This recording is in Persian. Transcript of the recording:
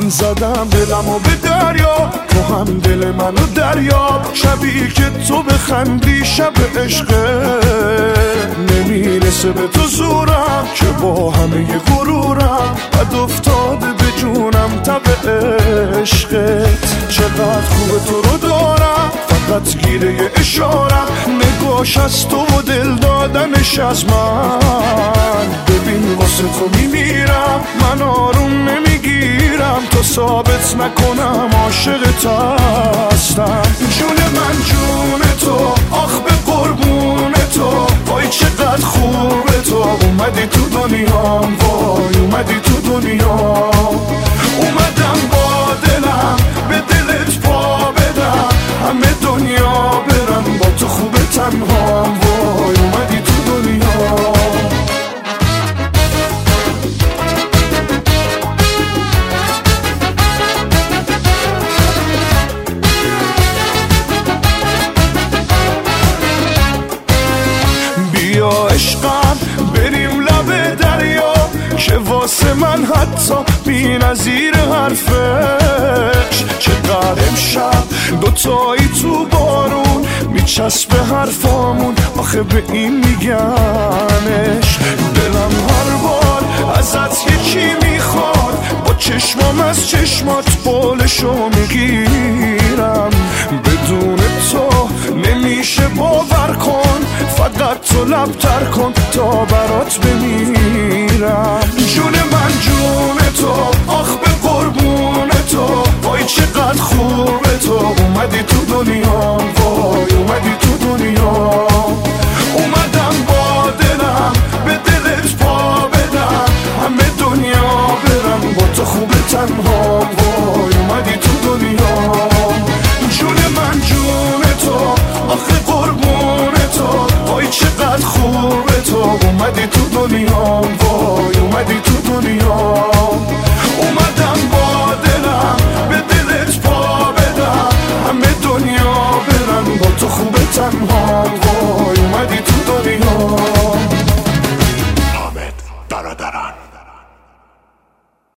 زدم دلمو به دریا، تو هم دل منو دریاب. شبی که تو بخندی شب عشقه، نمیرسه به تو زورم که با همه غرورم بد افتاده به جونم تب عشقت. چقدر خوبه تو رو دارم، فقط گیره اشارم، نگاش از تو و دل دادنش از من. ببین واسه تو میمیرم، من آروم نمیگیرم تا ثابت نکنم عاشقت هستم. جون من جون تو، آخ به قربون تو، وای چقدر خوبه تو. اومدی تو دنیام، وای اومدی تو دنیام. اومدم با دلم به دلت پا بدم، همه دنیا برم با تو خوبه تنهام. وای اومدی تو دنیا. بیا عشقم بریم لب دریا، که واسه من حتی بی نظیر حرفش. چقدر امشب دوتایی تو بارون میچسبه حرفامون، آخه به این میگنش. دلم هر بار ازت یکی میخواد، با چشمام از چشمات بولشو میگیرم. بدون تو نمیشه باور کن، فقط تو لبتر کن تا برات بمیرم. جون من جون تو، آخ به قربون